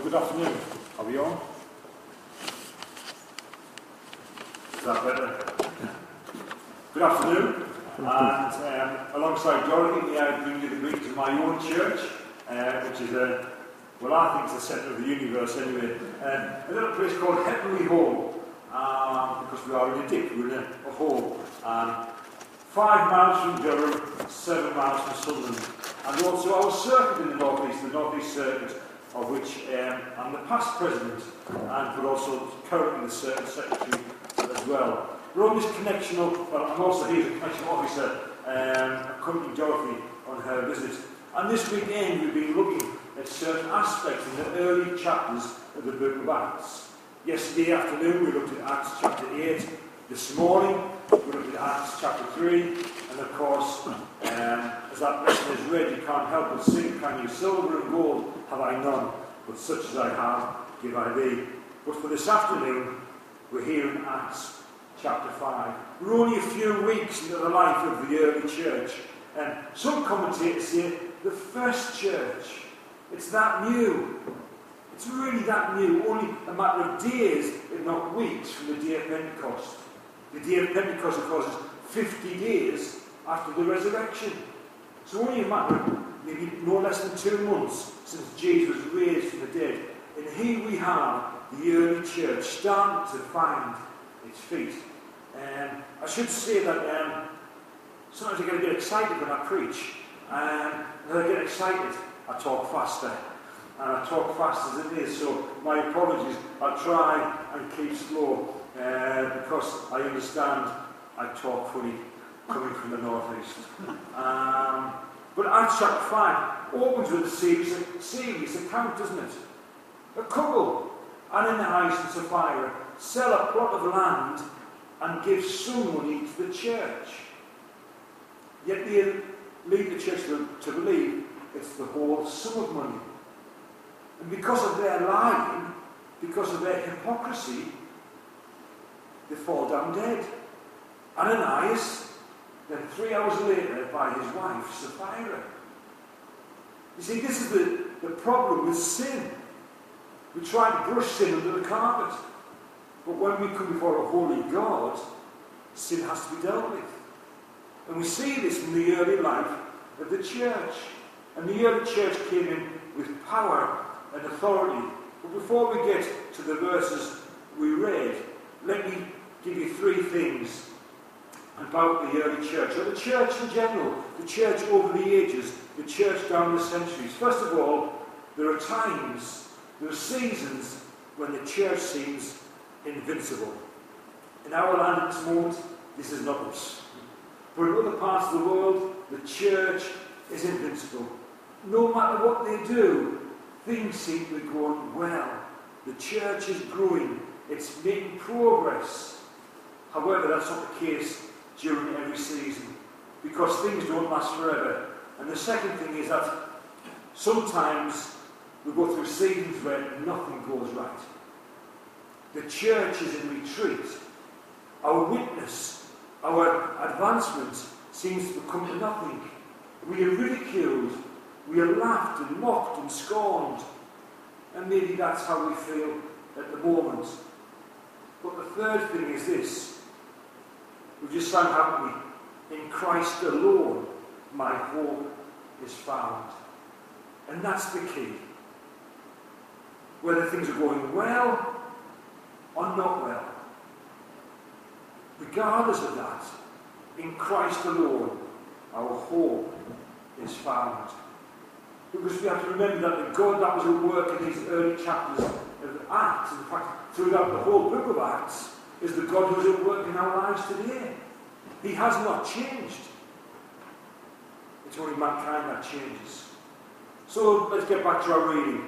Good afternoon. Are we on? Is that better? Good afternoon. And alongside Dorothy, I bring you the greetings of my own church, which is well, I think it's the centre of the universe anyway. A little place called Heavenly Home, because we are in a dip, we're in a hole. 5 miles from Durham, 7 miles from Sunderland. And also our circuit in the North East Circuit, of which I'm the past president, but also currently the circuit secretary as well. We're on this connection of, well, I'm also here as a connection officer, accompanying Dorothy on her visit. And this weekend we've been looking at certain aspects in the early chapters of the book of Acts. Yesterday afternoon we looked at Acts chapter 8. This morning we looked at Acts chapter 3. And of course, as that lesson is read, you can't help but sing, can you? Silver and gold have I none, but such as I have give I thee. But for this afternoon, we're here in Acts chapter 5. We're only a few weeks into the life of the early church. And some commentators say the first church. It's that new. It's really that new. Only a matter of days, if not weeks, from the day of Pentecost. The day of Pentecost, of course, is 50 days after the resurrection. So only a matter of maybe no less than 2 months since Jesus was raised from the dead. And here we have the early church starting to find its feet. I should say that sometimes I get a bit excited when I preach. And when I get excited, I talk faster. And I talk fast as it is, so my apologies. I'll try and keep slow because I understand I talk funny coming from the northeast. But Acts chapter 5 opens with a serious account, doesn't it? A couple, Ananias and Sapphira, sell a plot of land and give some money to the church. Yet they lead the church to believe it's the whole sum of money. And because of their lying, because of their hypocrisy, they fall down dead. Ananias, then 3 hours later by his wife, Sapphira. You see, this is the problem with sin. We try to brush sin under the carpet. But when we come before a holy God, sin has to be dealt with. And we see this in the early life of the church. And the early church came in with power and authority. But before we get to the verses we read, let me give you 3 things about the early church, or the church in general, the church over the ages, the church down the centuries. First of all, there are times, there are seasons when the church seems invincible. In our land at this moment, this is not us. But in other parts of the world, the church is invincible. No matter what they do, things seem to be going well. The church is growing. It's making progress. However, that's not the case during every season, because things don't last forever. And the second thing is that sometimes we go through seasons where nothing goes right. The church is in retreat. Our witness, our advancement seems to come to nothing. We are ridiculed. We are laughed and mocked and scorned. And maybe that's how we feel at the moment. But the third thing is this. We just sang, haven't we? In Christ alone, my hope is found. And that's the key. Whether things are going well or not well. Regardless of that, in Christ alone, our hope is found. Because we have to remember that the God that was at work in these early chapters of Acts, in fact, throughout the whole book of Acts, is the God who is at work in our lives today. He has not changed. It's only mankind that changes. So let's get back to our reading.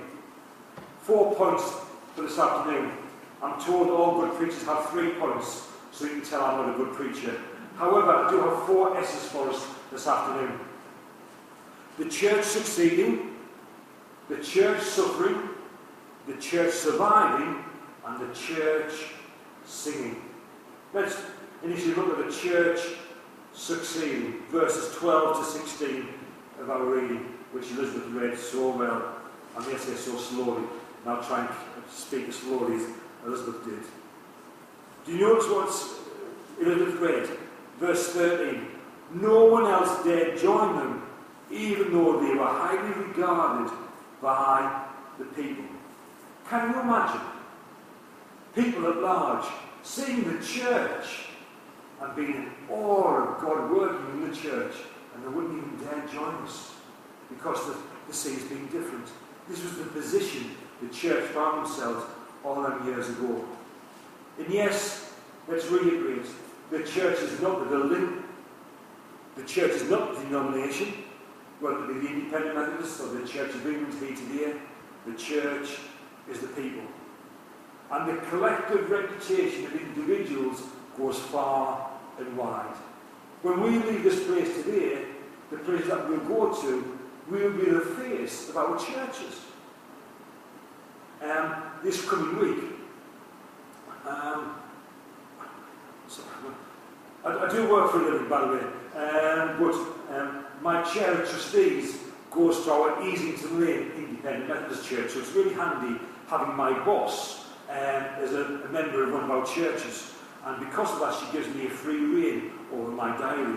4 points for this afternoon. I'm told all good preachers have 3 points, so you can tell I'm not a good preacher. However, I do have 4 S's for us this afternoon. The church succeeding, the church suffering, the church surviving, and the church singing. Let's initially look at the church succeeding, verses 12 to 16 of our reading, which Elizabeth read so well, and yes, so slowly. and I'll try and speak as slowly as Elizabeth did. Do you notice what Elizabeth read? Verse 13. No one else dared join them, even though they were highly regarded by the people. Can you imagine people at large seeing the church and being in awe of God working in the church, and they wouldn't even dare join us because the scene's being different? This was the position the church found themselves all them years ago. And yes, let's reiterate, the church is not the building, the church is not the denomination, whether it be the Independent Methodists or the Church of England here today. The church is the people. And the collective reputation of individuals goes far and wide. When we leave this place today, the place that we'll go to, we'll be the face of our churches. This coming week, I do work for a living, by the way, but my chair of trustees goes to our Easington Lane Independent Methodist Church, so it's really handy having my boss as a member of one of our churches, and because of that she gives me a free rein over my diary.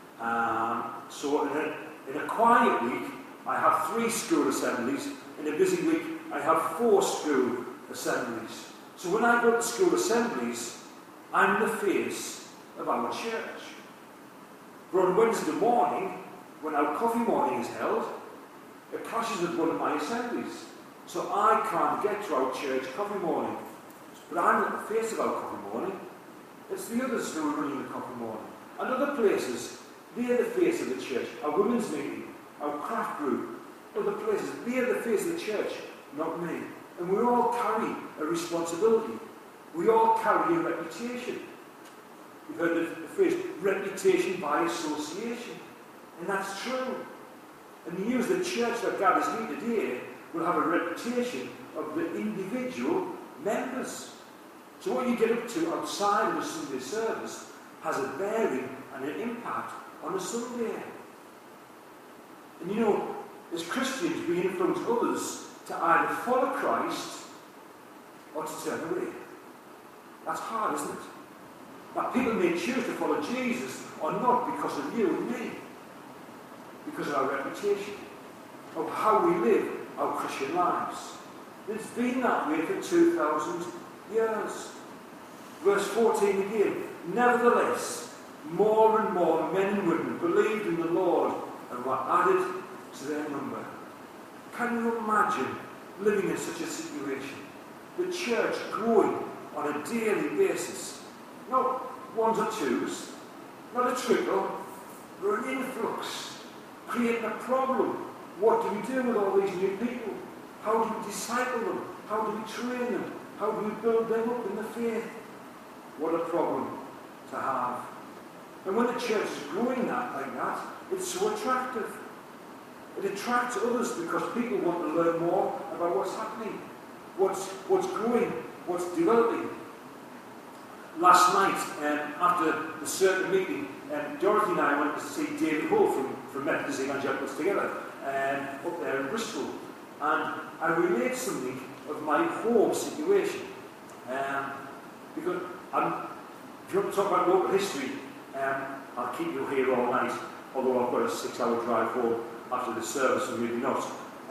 So in a quiet week I have 3 school assemblies, in a busy week I have 4 school assemblies. So when I go to school assemblies, I'm the face of our church. But on Wednesday morning, when our coffee morning is held, it clashes with one of my assemblies. So I can't get to our church coffee morning. But I'm not the face of our coffee morning. It's the others who are running the coffee morning. And other places, they're the face of the church. Our women's meeting, our craft group, other places, they're the face of the church, not me. And we all carry a responsibility. We all carry a reputation. You've heard the phrase, reputation by association. And that's true. And you use the church that gathers here today will have a reputation of the individual members. So what you get up to outside of a Sunday service has a bearing and an impact on a Sunday. And you know, as Christians, we influence others to either follow Christ or to turn away. That's hard, isn't it? That people may choose to follow Jesus or not because of you and me, because of our reputation, of how we live our Christian lives. It's been that way for 2,000 years. Verse 14 again. Nevertheless, more and more men and women believed in the Lord and were added to their number. Can you imagine living in such a situation? The church growing on a daily basis. Not ones or twos, not a trickle, but an influx, creating a problem. What do we do with all these new people? How do we disciple them? How do we train them? How do we build them up in the faith? What a problem to have. And when the church is growing like that, it's so attractive. It attracts others because people want to learn more about what's happening, what's growing, what's developing. Last night, after the certain meeting, Dorothy and I went to see David Hall from Methodist Evangelicals Together up there in Bristol. And I relayed something of my home situation. Because if you want to talk about local history, I'll keep you here all night, although I've got a 6-hour drive home after the service, and maybe not.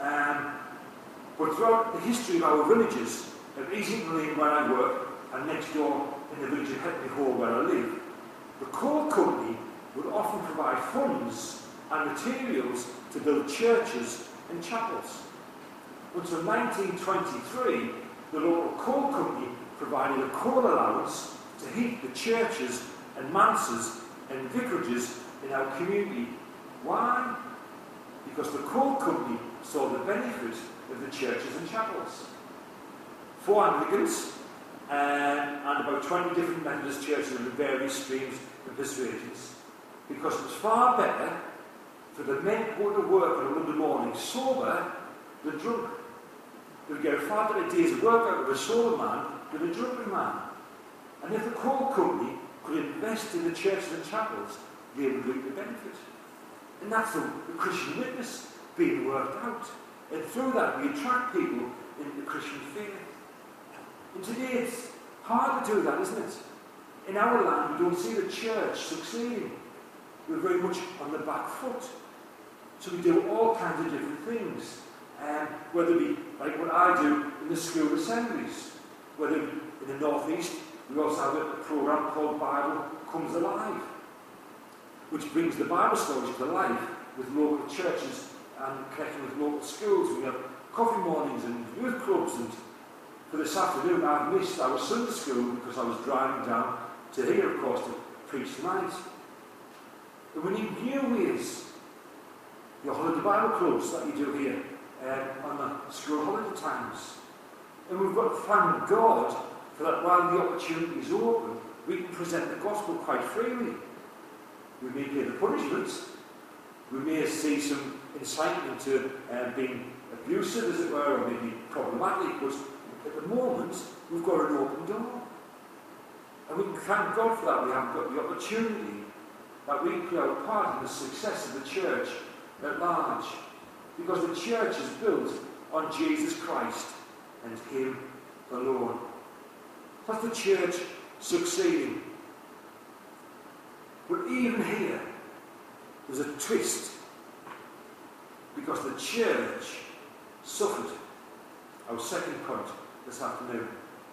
But throughout the history of our villages, of Easington Lane where I work, and next door in the village of Hetley Hall where I live, the coal company would often provide funds and materials to build churches and chapels. Until 1923, the local coal company provided a coal allowance to heat the churches and manses and vicarages in our community. Why? Because the coal company saw the benefit of the churches and chapels. 4 Anglicans and about 20 different Methodist churches of various streams and persuasions. Because it was far better for the men to go to work on a Monday morning sober than drunk. They would get a far better day's work out of a sober man than a drunken man. And if the coal company could invest in the churches and chapels, they would reap the benefit. And that's the Christian witness being worked out. And through that, we attract people into Christian faith. And today, it's hard to do that, isn't it? In our land, we don't see the church succeeding. We're very much on the back foot. So we do all kinds of different things. Whether it be like what I do in the school assemblies, whether in the North East, we also have a program called Bible Comes Alive, which brings the Bible stories to life with local churches and connecting with local schools. We have coffee mornings and youth clubs, and for this afternoon I've missed our Sunday school because I was driving down to here, of course, to preach tonight. And we need new ways. Your holiday Bible clubs that you do here on the school holiday times. And we've got to thank God for that. While the opportunity is open, we can present the gospel quite freely. We may pay the punishments. We may see some incitement to being abusive, as it were, or maybe problematic, but at the moment, we've got an open door. And we can thank God for that. We have got the opportunity that we play our part in the success of the church at large. Because the church is built on Jesus Christ and Him alone. That's the church succeeding. But even here, there's a twist. Because the church suffered. Our second point this afternoon.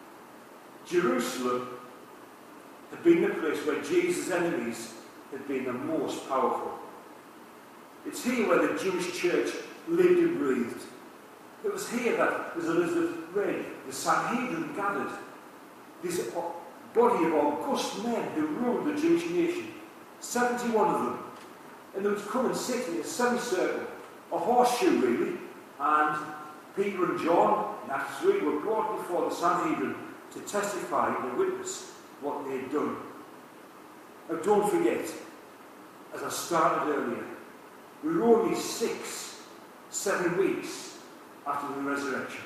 Jerusalem had been the place where Jesus' enemies had been the most powerful. It's here where the Jewish church lived and breathed. It was here that, as Elizabeth read, the Sanhedrin gathered. This body of august men who ruled the Jewish nation. 71 of them. And they would come and sit in a semicircle, a horseshoe really, and Peter and John in Acts 3 were brought before the Sanhedrin to testify and witness what they had done. Now don't forget, as I started earlier, we were only 7 weeks after the resurrection.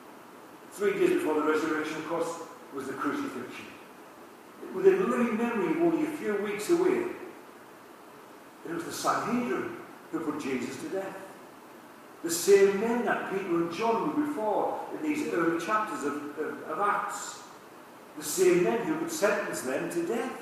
3 days before the resurrection, of course, was the crucifixion. Within living memory, only a few weeks away, it was the Sanhedrin who put Jesus to death. The same men that Peter and John were before in these early chapters of Acts. The same men who would sentence them to death.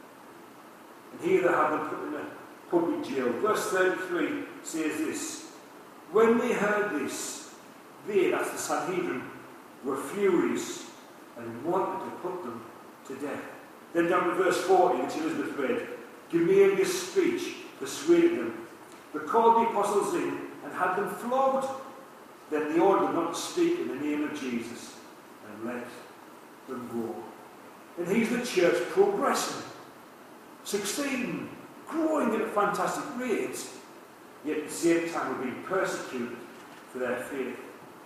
And here they have them put in a public jail. Verse 33 says this: when they heard this, they, that's the Sanhedrin, were furious and wanted to put them to death. Then down to verse 40, which Elizabeth read, Gamaliel's speech persuaded them. They called the apostles in and had them flogged. Then they ordered them not to speak in the name of Jesus and let them go. And here's the church progressing, succeeding, growing at a fantastic rate, yet at the same time we're being persecuted for their faith.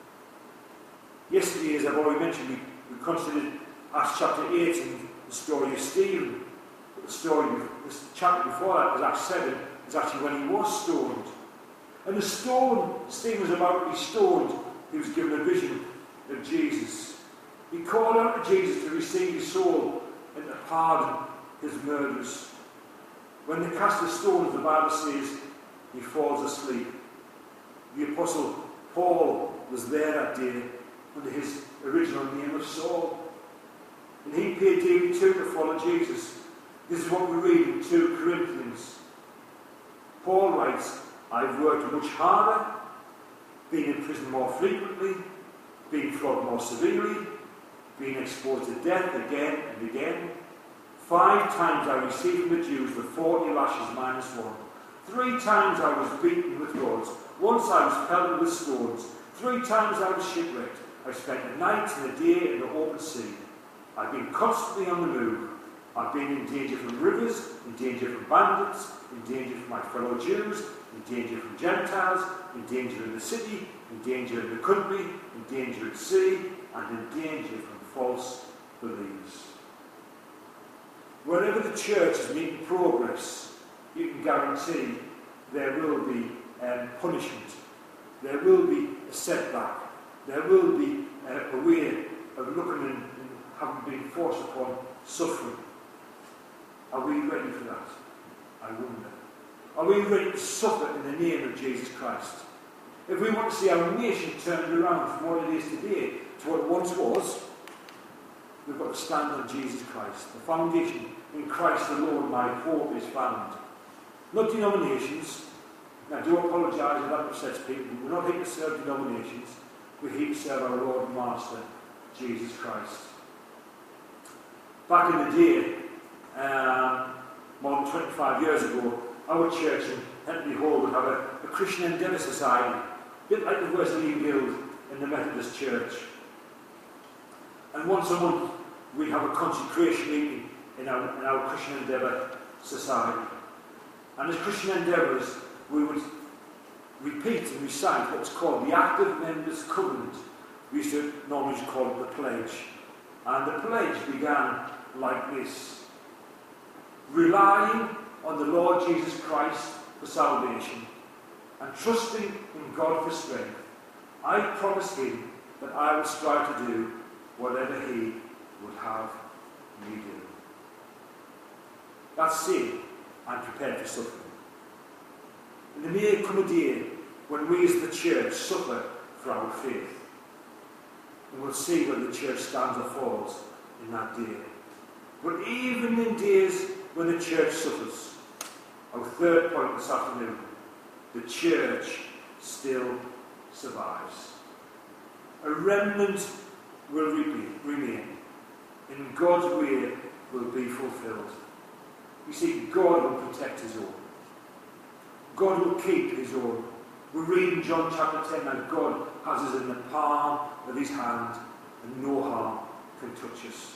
Yesterday, as I've already mentioned, we considered Acts chapter 8 and the story of Stephen. But this chapter before that, was Acts 7, is actually when he was stoned. And the stone, Stephen was about to be stoned, he was given a vision of Jesus. He called out to Jesus to receive his soul and to pardon his murderers. When they cast the stones, the Bible says, he falls asleep. The apostle Paul was there that day under his original name of Saul. And he paid daily too to follow Jesus. This is what we read in 2 Corinthians. Paul writes, I've worked much harder, been in prison more frequently, been flogged more severely, been exposed to death again and again. 5 times I received from the Jews the 40 lashes minus 1. 3 times I was beaten with rods. Once I was pelted with stones. 3 times I was shipwrecked. I spent a night and a day in the open sea. I've been constantly on the move. I've been in danger from rivers, in danger from bandits, in danger from my fellow Jews, in danger from Gentiles, in danger in the city, in danger in the country, in danger at sea, and in danger from false beliefs. Wherever the church is making progress, you can guarantee there will be punishment. There will be a setback. There will be a way of looking and having been forced upon suffering. Are we ready for that? I wonder. Are we ready to suffer in the name of Jesus Christ? If we want to see our nation turned around from what it is today to what it once was, we've got to stand on Jesus Christ. The foundation in Christ alone, my hope is found. Not denominations. Now, I do apologise if that upsets people. We're not here to serve denominations. We're here to serve our Lord and Master, Jesus Christ. Back in the day, more than 25 years ago, our church in Hentley Hall would have a Christian Endeavour Society, a bit like the Wesleyan Guild in the Methodist Church. And once a month, we have a consecration meeting in our Christian Endeavour Society. And as Christian Endeavours, we would repeat and recite what's called the Active Members Covenant. We used to normally just call it the Pledge. And the pledge began like this: relying on the Lord Jesus Christ for salvation and trusting in God for strength, I promise him that I will strive to do whatever he would have me do. That's saying I'm prepared for suffering. And there may come a day when we as the church suffer for our faith. And we'll see whether the church stands or falls in that day. But even in days when the church suffers, our third point this afternoon, the church still survives. A remnant will remain, and God's way will be fulfilled. You see, God will protect his own. God will keep his own. We read in John chapter 10 that God has us in the palm of his hand and no harm can touch us.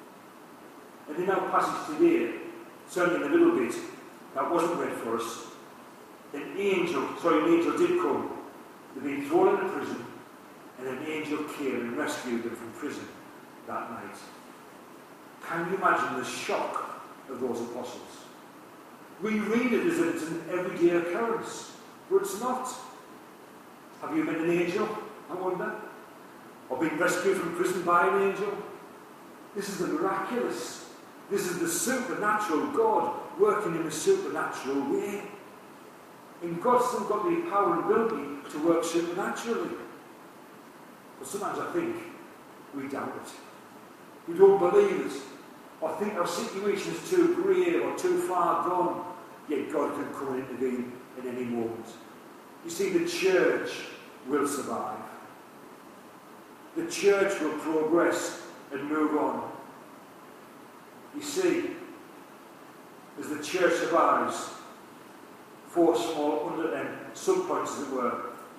And in our passage today, certainly in a little bit, that wasn't read for us, an angel did come. They'd been thrown into prison, and an angel came and rescued them from prison that night. Can you imagine the shock of those apostles? We read it as if it's an everyday occurrence, but it's not. Have you been an angel, I wonder? Or been rescued from prison by an angel? This is the miraculous. This is the supernatural God working in a supernatural way. And God's still got the power and ability to work supernaturally. But sometimes I think we doubt it. We don't believe it. Or think our situation is too grave or too far gone. Yet God can come and intervene in any moment. You see, the church will survive. The church will progress and move on. You see, as the church survives, four small sub-points, as it were.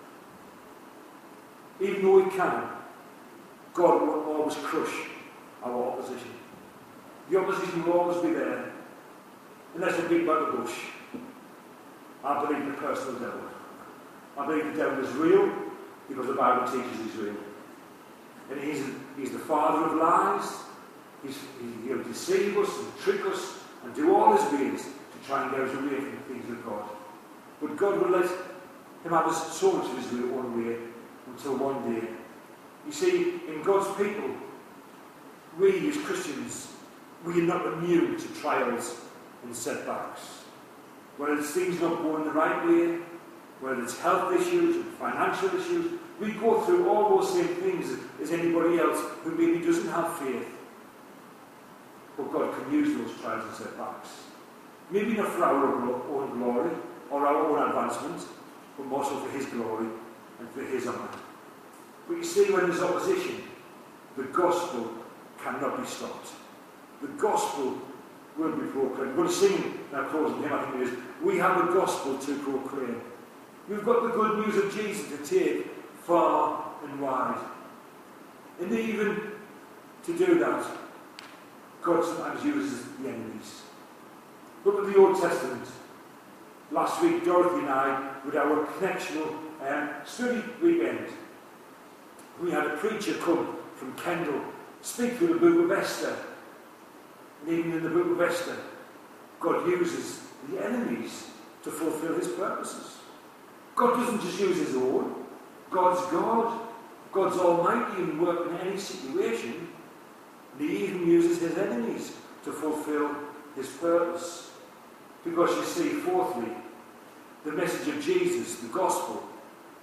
Even though we can, God won't always crush our opposition. The opposition will always be there. Unless we beat by the bush. I believe the personal devil. I believe the devil is real because the Bible teaches he's real. And he's the father of lies. He'll deceive us and trick us and do all his ways to try and get us away from the things of God. But God will let him have so much of his own way until one day. You see, in God's people, we as Christians, we are not immune to trials and setbacks. Whether it's things not going the right way, whether it's health issues and financial issues, we go through all those same things as anybody else who maybe doesn't have faith. But God can use those trials and setbacks. Maybe not for our own glory or our own advancement, but more so for his glory and for his honour. But you see, when there's opposition, the gospel cannot be stopped. The gospel will be proclaimed. We're going to sing now, closing hymn, I think it is. We have a gospel to proclaim. We've got the good news of Jesus to take far and wide. And even to do that, God sometimes uses the enemies. Look at the Old Testament. Last week, Dorothy and I, with our connectional study weekend, we had a preacher come from Kendal, speak through the book of Esther. And even in the book of Esther, God uses the enemies to fulfill his purposes. God doesn't just use his own. God's God. God's almighty and work in any situation. And he even uses his enemies to fulfill his purpose. Because you see, fourthly, the message of Jesus, the gospel,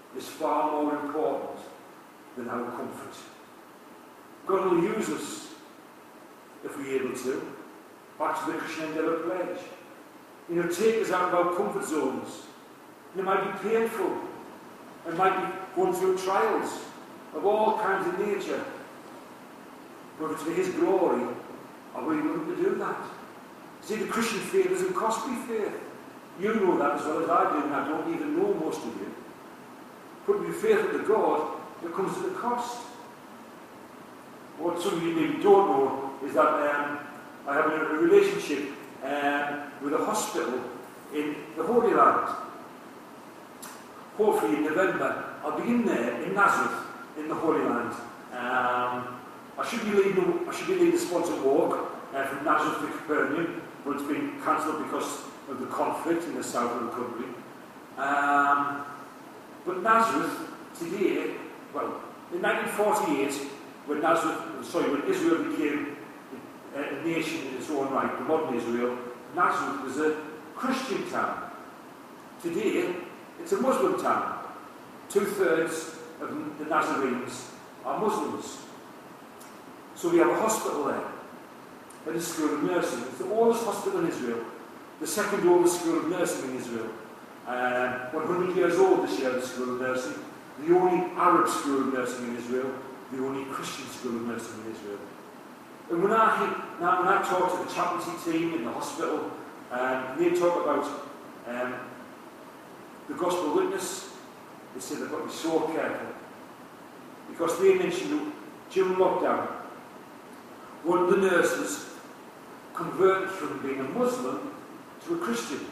is far more important than our comfort. God will use us, if we're able to, back to the Christian Endeavour pledge. Take us out of our comfort zones. And it might be painful. It might be going through trials of all kinds of nature. But if it's for His glory, are we willing to do that? See, the Christian faith is a costly faith. You know that as well as I do, and I don't even know most of you. But to be faithful to God, it comes at a cost. What some of you maybe don't know is that I have a relationship with a hospital in the Holy Land. Hopefully in November, I'll be in there in Nazareth, in the Holy Land. I should be leading the sponsored walk from Nazareth to Capernaum, but it's been cancelled because of the conflict in the south of the country. But Nazareth today, well, in 1948, when Israel became a nation in its own right, the modern Israel, Nazareth was a Christian town. Today, it's a Muslim town. 2/3 of the Nazarenes are Muslims. So we have a hospital there, and a school of nursing. It's the oldest hospital in Israel, the second oldest school of nursing in Israel. 100 years old this year, the school of nursing. The only Arab school of nursing in Israel, the only Christian school of nursing in Israel. And when I talk to the chaplaincy team in the hospital, they talk about the gospel witness, they say they've got to be so careful. Because they mentioned during lockdown, one of the nurses converted from being a Muslim to a Christian.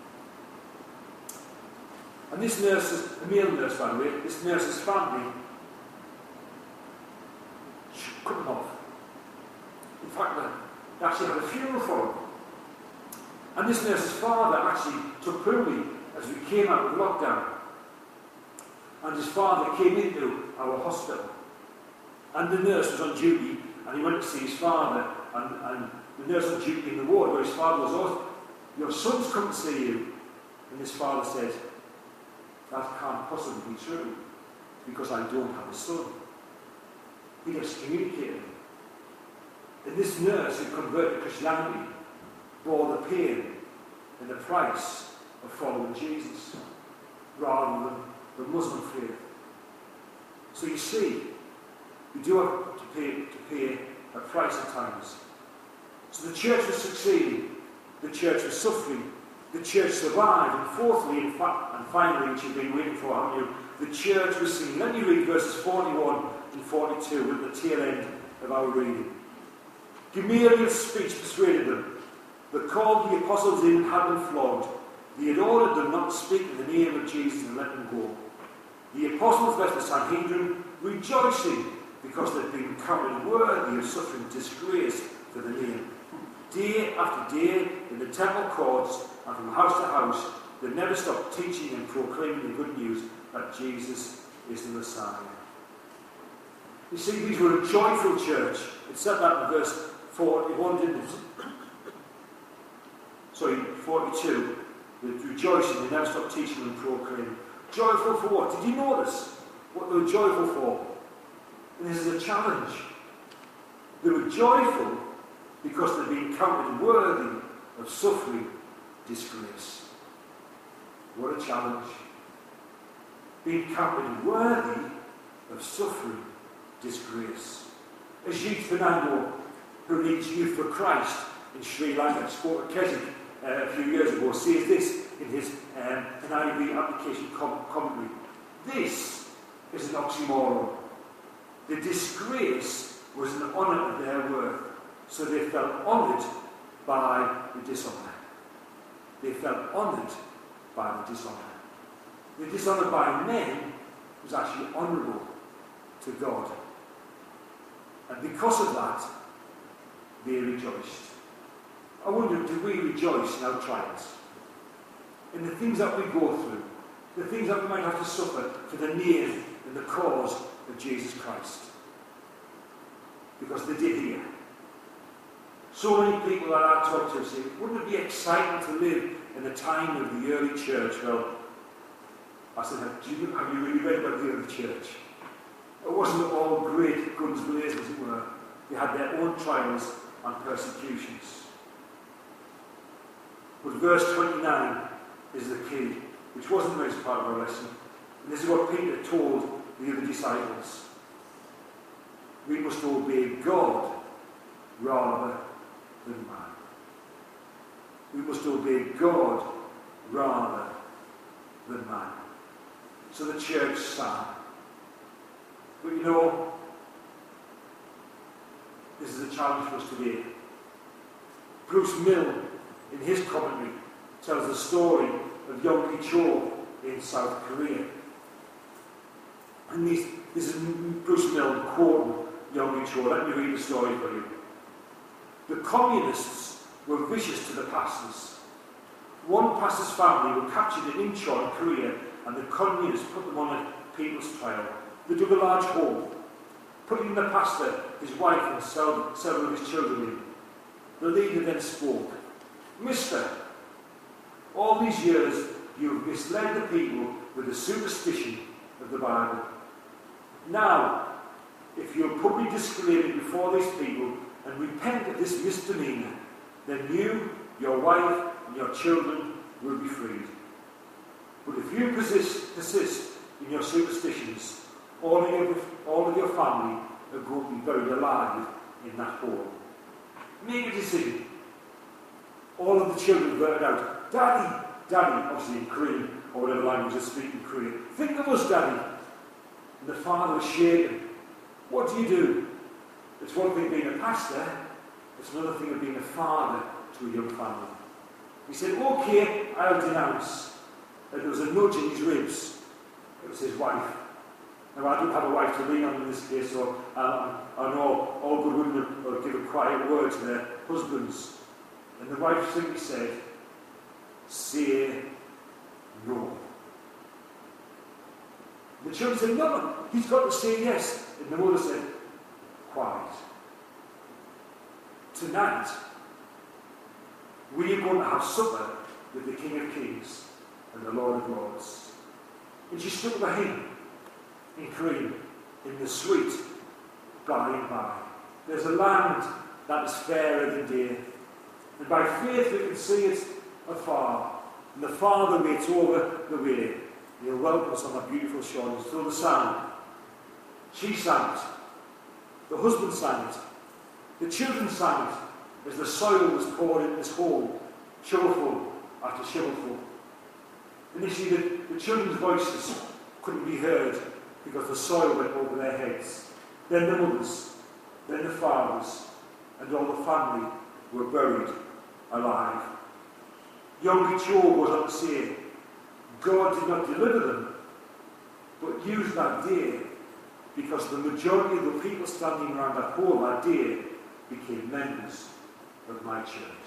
And this nurse is a male nurse, by the way, this nurse's family cut him off. In fact, they actually had a funeral for him. And this nurse's father actually took Pooley as we came out of lockdown. And his father came into our hospital. And the nurse was on duty, and he went to see his father. And the nurse on duty in the ward where his father was, "Oh, your son's come to see you." And his father said, "That can't possibly be true, because I don't have a son." He excommunicated him. And this nurse who converted to Christianity bore the pain and the price of following Jesus, rather than the Muslim faith. So you see, we do have to pay a price at times. So the church was succeeding, the church was suffering, the church survived, and fourthly, and finally, which you've been waiting for, haven't you? The church was singing. Let me read verses 41 and 42 at the tail end of our reading. Gamaliel's speech persuaded them, but called the apostles in and had them flogged. He had ordered them not to speak in the name of Jesus and let them go. The apostles left the Sanhedrin rejoicing because they'd been counted worthy of suffering disgrace for the name. Day after day, in the temple courts and from house to house, they never stopped teaching and proclaiming the good news that Jesus is the Messiah. You see, these were a joyful church. It said that in verse 41, didn't it? 42. They were rejoicing, they never stopped teaching and proclaiming. Joyful for what? Did you notice what they were joyful for? And this is a challenge. They were joyful because they'd been counted worthy of suffering disgrace. What a challenge. Being counted worthy of suffering disgrace. Ajit Fernando, who leads Youth for Christ in Sri Lanka, spoke at Keswick a few years ago, says this in his NIV application commentary. This is an oxymoron. The disgrace was an honour of their worth, so they felt honoured by the dishonour. They felt honoured by the dishonour. The dishonour by men was actually honourable to God. And because of that, they rejoiced. I wonder, do we rejoice in our trials? In the things that we go through, the things that we might have to suffer for the name and the cause of Jesus Christ? Because they did here. So many people that I talk to say, wouldn't it be exciting to live in the time of the early church? Well, I said, have you really read about the early church? It wasn't all great guns blazing, as it were. They had their own trials and persecutions. But verse 29 is the key, which wasn't raised part of our lesson. And this is what Peter told the other disciples. We must obey God rather than man. We must obey God rather than man. So the church sang. But you know, this is a challenge for us today. Bruce Mill, in his commentary, tells the story of Yonggi Cho in South Korea. And this is Bruce Mill quoting Yonggi Cho. Let me read the story for you. The communists were vicious to the pastors. One pastor's family were captured in Incheon, Korea, and the communists put them on a people's trial. They dug a large hole, putting the pastor, his wife, and several of his children in. The leader then spoke. Mister, all these years you have misled the people with the superstition of the Bible. Now, if you are publicly disclaiming before these people and repent of this misdemeanour, then you, your wife, and your children will be freed. But if you persist in your superstitions, all of your family are going to be buried alive in that hole. Make a decision. All of the children blurted out, Daddy, Daddy, obviously in Korean, or whatever language they speak in Korea. Think of us, Daddy. And the father was shaken. What do you do? It's one thing being a pastor, it's another thing of being a father to a young family. He said, okay, I'll denounce. And there was a nudge in his ribs. It was his wife. Now, I don't have a wife to lean on in this case, so I know all good women will give a quiet word to their husbands. And the wife simply said, say no. The children said, no, he's got to say yes. And the mother said, quiet. Tonight, we are going to have supper with the King of Kings and the Lord of Lords. And she stood by him in Korean, in the sweet by and by. There's a land that is fairer than day. And by faith we can see it afar. And the Father waits over the way. He'll welcome us on that beautiful shore through the sand. She sang it. The husband sang it. The children sang it as the soil was poured in this hole, shovelful after shovelful. And you see that the children's voices couldn't be heard because the soil went over their heads. Then the mothers, then the fathers, and all the family were buried alive. Yonggi Cho goes on to say, God did not deliver them, but used that day because the majority of the people standing around that hole that day became members of my church.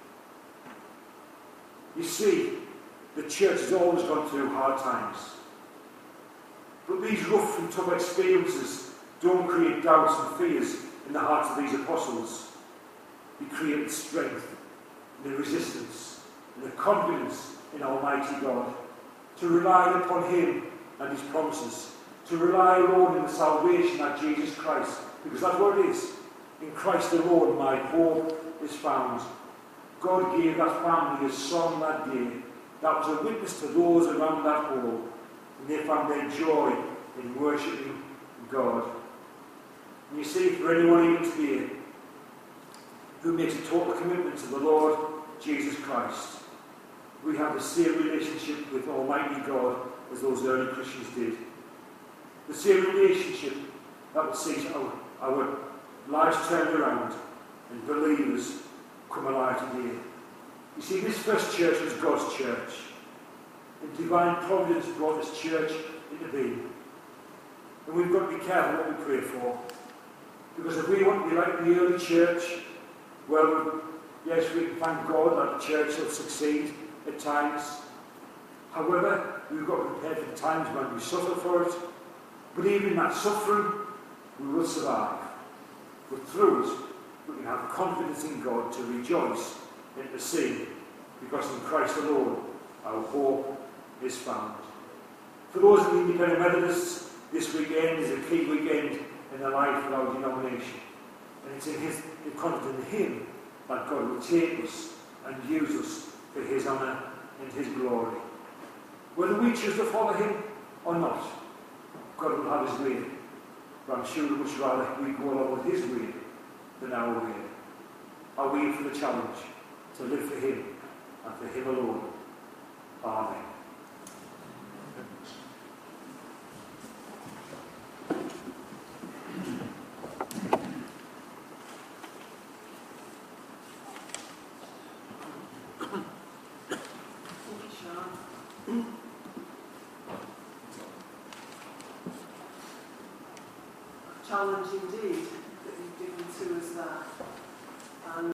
You see, the church has always gone through hard times. But these rough and tough experiences don't create doubts and fears in the hearts of these apostles. They create strength and resistance and the confidence in Almighty God, to rely upon Him and His promises, to rely alone in the salvation of Jesus Christ, because that's what it is. In Christ alone my hope is found. God gave that family a song that day that was a witness to those around that hole, and they found their joy in worshipping God. And you see, for anyone even today who makes a total commitment to the Lord Jesus Christ, we have the same relationship with Almighty God as those early Christians did. The same relationship that would see our lives turned around and believers come alive today. You see, this first church was God's church. And divine providence brought this church into being. And we've got to be careful what we pray for. Because if we want to be like the early church, well, yes, we can thank God that the church will succeed at times. However, we've got to prepare for the times when we suffer for it. But even in that suffering, we will survive. But through it, we can have confidence in God to rejoice and to sing, because in Christ alone our hope is found. For those of the Independent Methodists, this weekend is a key weekend in the life of our denomination. And it's in confidence in Him that God will take us and use us for His honour and His glory. Whether we choose to follow Him or not, God will have His way. But I'm sure we'd much rather we go along with His way than our way. Are we for the challenge to live for Him and for Him alone? Amen. Challenge indeed.